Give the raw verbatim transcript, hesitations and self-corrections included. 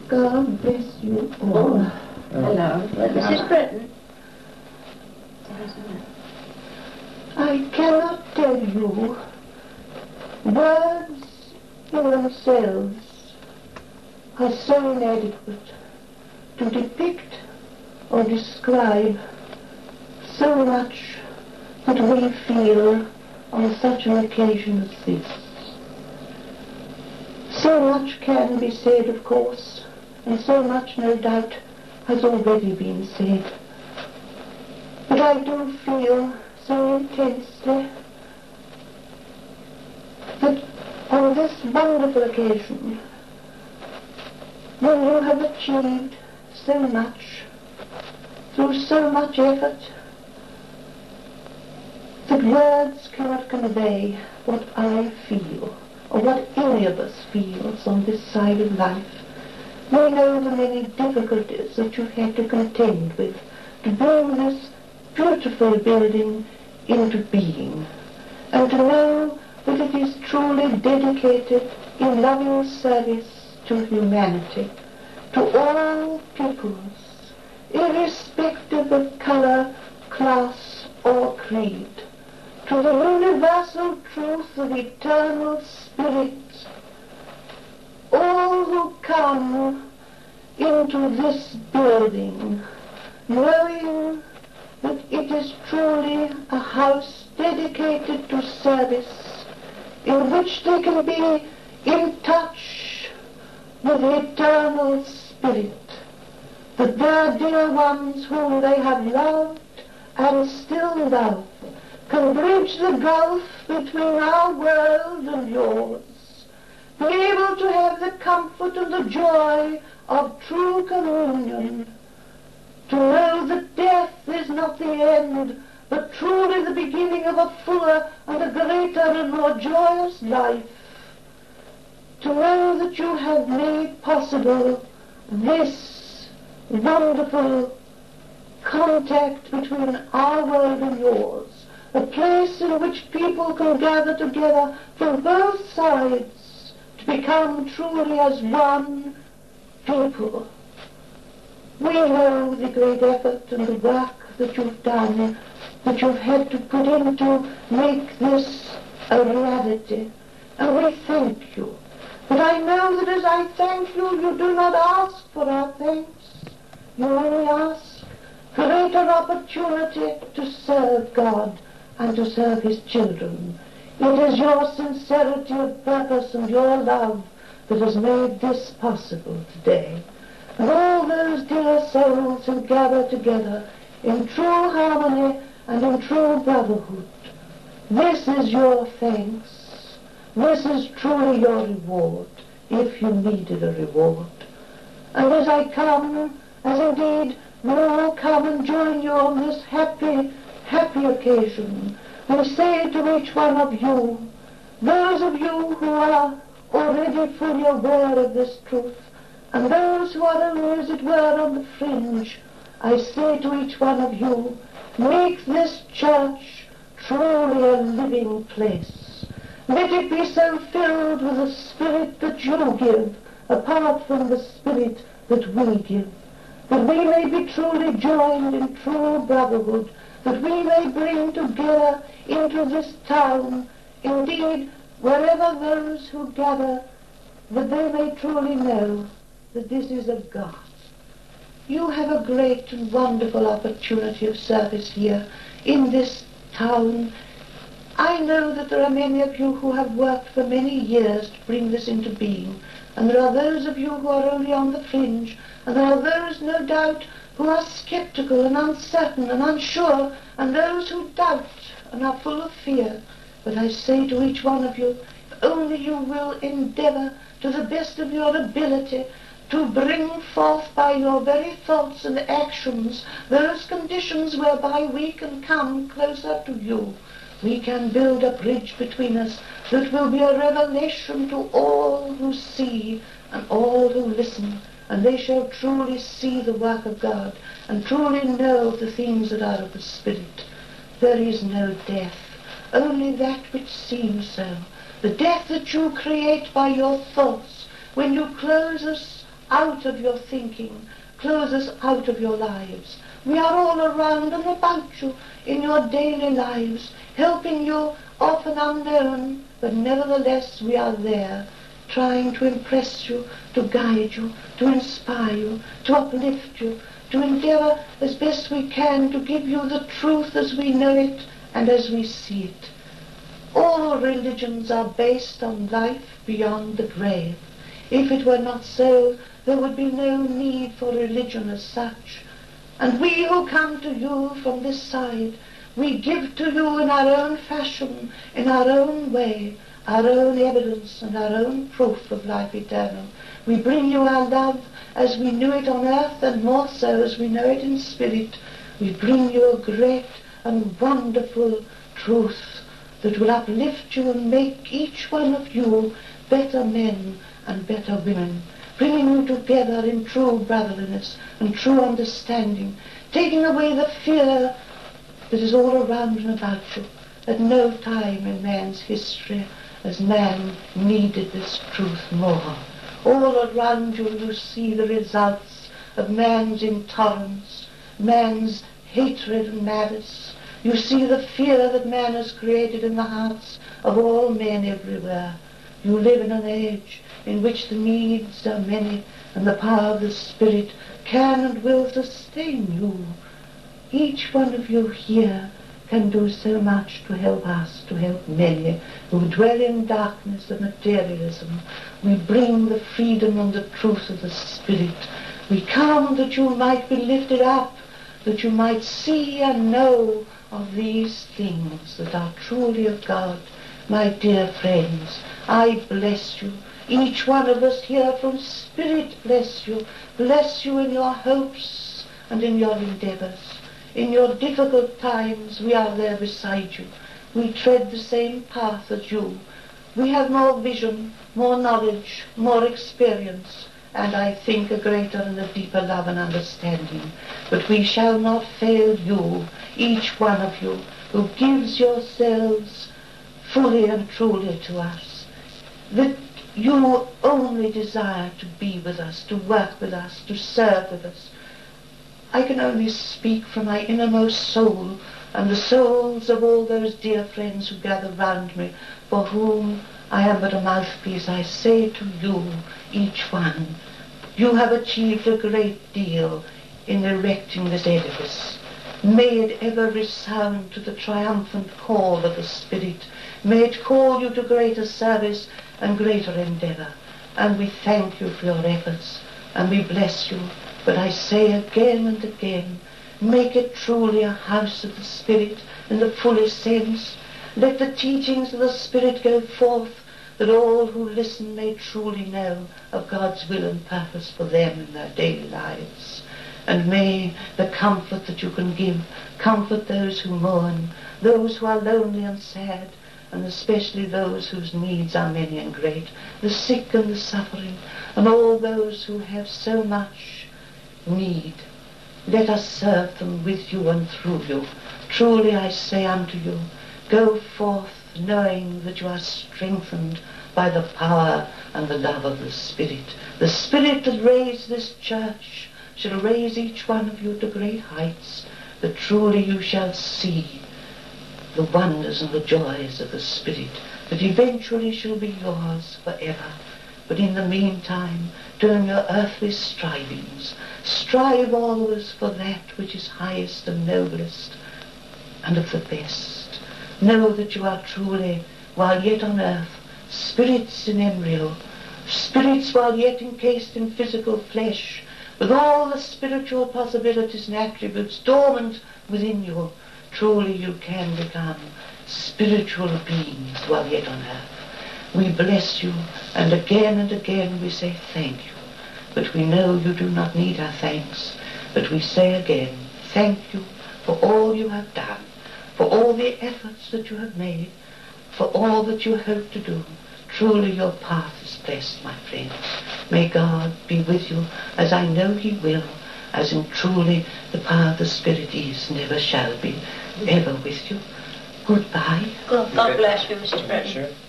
God bless you all. Oh. Hello. Well, Missus Britton. I cannot tell you. Words in themselves are so inadequate to depict or describe so much that we feel on such an occasion as this. So much can be said, of course, and so much, no doubt, has already been said. But I do feel so intensely that on this wonderful occasion, when you have achieved so much, through so much effort, that words cannot convey what I feel, or what any of us feels on this side of life. We know the many difficulties that you've had to contend with to bring this beautiful building into being, and to know that it is truly dedicated in loving service to humanity, to all peoples, irrespective of color, class, or creed, to the universal truth of eternal spirit. All who come into this building, knowing that it is truly a house dedicated to service, in which they can be in touch with the eternal spirit, that their dear ones whom they have loved and still love can bridge the gulf between our world and yours, be able to have the comfort and the joy of true communion, to know that death is not the end, but truly the beginning of a fuller and a greater and more joyous life, to know that you have made possible this wonderful contact between our world and yours, a place in which people can gather together from both sides to become truly as one people. We know the great effort and the work that you've done, that you've had to put in to make this a reality, and we thank you. But I know that as I thank you, you do not ask for our thanks. You only ask greater opportunity to serve God and to serve his children. It is your sincerity of purpose and your love that has made this possible today. And all those dear souls who gather together in true harmony and in true brotherhood, this is your thanks. This is truly your reward, if you needed a reward. And as I come, as indeed we all come and join you on this happy, happy occasion, we say to each one of you, those of you who are already fully aware of this truth, and those who are only, as it were, on the fringe, I say to each one of you, make this church truly a living place. Let it be so filled with the spirit that you give, apart from the spirit that we give, that we may be truly joined in true brotherhood, that we may bring together into this town, indeed, wherever those who gather, that they may truly know that this is of God. You have a great and wonderful opportunity of service here in this town. I know that there are many of you who have worked for many years to bring this into being, and there are those of you who are only on the fringe, and there are those, no doubt, who are skeptical and uncertain and unsure, and those who doubt and are full of fear. But I say to each one of you, if only you will endeavor to the best of your ability to bring forth by your very thoughts and actions those conditions whereby we can come closer to you, we can build a bridge between us that will be a revelation to all who see and all who listen, and they shall truly see the work of God and truly know the things that are of the Spirit. There is no death, only that which seems so. The death that you create by your thoughts when you close us out of your thinking, close us out of your lives. We are all around and about you in your daily lives, helping you, often unknown, but nevertheless we are there, trying to impress you, to guide you, to inspire you, to uplift you, to endeavor as best we can to give you the truth as we know it and as we see it. All religions are based on life beyond the grave. If it were not so, there would be no need for religion as such. And we who come to you from this side, we give to you in our own fashion, in our own way, our own evidence and our own proof of life eternal. We bring you our love as we knew it on earth, and more so as we know it in spirit. We bring you a great and wonderful truth that will uplift you and make each one of you better men and better women, bringing you together in true brotherliness and true understanding, taking away the fear that is all around and about you. At no time in man's history has man needed this truth more. All around you you see the results of man's intolerance, man's hatred and malice. You see the fear that man has created in the hearts of all men everywhere. You live in an age in which the needs are many, and the power of the Spirit can and will sustain you. Each one of you here can do so much to help us, to help many who dwell in darkness of materialism. We bring the freedom and the truth of the Spirit. We come that you might be lifted up, that you might see and know of these things that are truly of God. My dear friends, I bless you. Each one of us here from Spirit bless you. Bless you in your hopes and in your endeavors. In your difficult times, we are there beside you. We tread the same path as you. We have more vision, more knowledge, more experience, and I think a greater and a deeper love and understanding. But we shall not fail you, each one of you, who gives yourselves fully and truly to us, that you only desire to be with us, to work with us, to serve with us. I can only speak from my innermost soul and the souls of all those dear friends who gather round me, for whom I am but a mouthpiece. I say to you, each one, you have achieved a great deal in erecting this edifice. May it ever resound to the triumphant call of the Spirit. May it call you to greater service and greater endeavor. And we thank you for your efforts, and we bless you. But I say again and again, make it truly a house of the Spirit in the fullest sense. Let the teachings of the Spirit go forth, that all who listen may truly know of God's will and purpose for them in their daily lives. And may the comfort that you can give comfort those who mourn, those who are lonely and sad, and especially those whose needs are many and great, the sick and the suffering, and all those who have so much need. Let us serve them with you and through you. Truly I say unto you, go forth knowing that you are strengthened by the power and the love of the Spirit. The Spirit that raised this church shall raise each one of you to great heights, that truly you shall see the wonders and the joys of the Spirit, that eventually shall be yours forever. But in the meantime, during your earthly strivings, strive always for that which is highest and noblest and of the best. Know that you are truly, while yet on earth, spirits in embryo, spirits while yet encased in physical flesh, with all the spiritual possibilities and attributes dormant within you. Truly you can become spiritual beings while yet on earth. We bless you, and again and again we say thank you. But we know you do not need our thanks. But we say again, thank you for all you have done, for all the efforts that you have made, for all that you hope to do. Truly your path is blessed, my friends. May God be with you, as I know he will, as in truly the power of the Spirit is, and ever shall be, ever with you. Goodbye. God, God bless you, Mister Brennan.